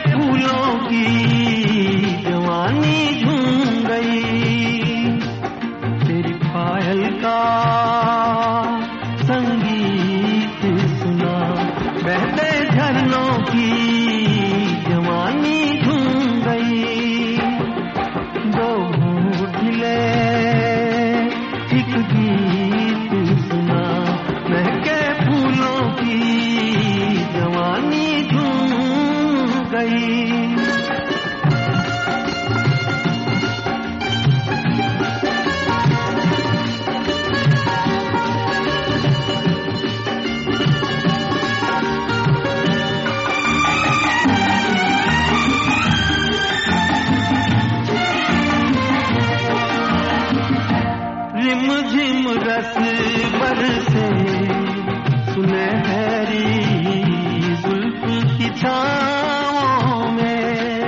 फूलों की जवानी झूम गई। तेरी पायल का संगीत सुना, बहते झरनों की जवानी झूम गई। दो होठ ले एक गीत सुना, महके फूलों की जवानी झूम गई। रिमझिम रस बरसे सुनहरी जुल्फ की छाँवों में,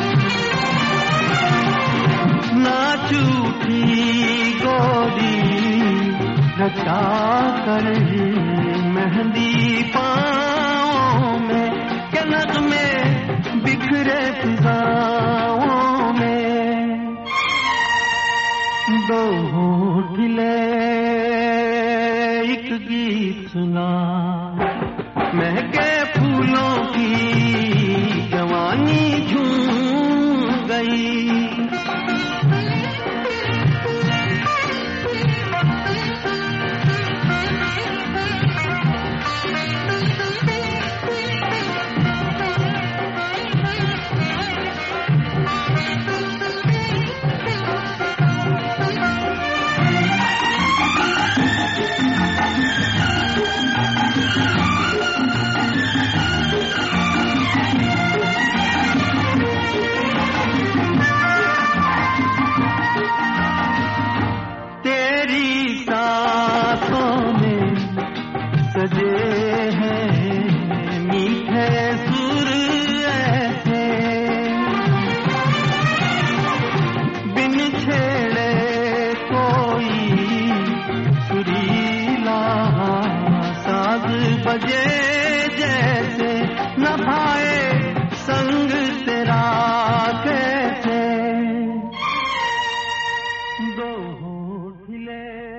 नाच उठी गोरी रचा कर मेहंदी पाँवों में, के नग़्मे बिखरे फिज़ाओं में। दो होठ ले एक गीत सुना, महके फूलों की जवानी झूम गई। सजे हैं मीठे सुर ऐसे, बिन छेड़े कोई सुरीला साज बजे जैसे, न भाए संग तेरा कैसे। दो होठ ले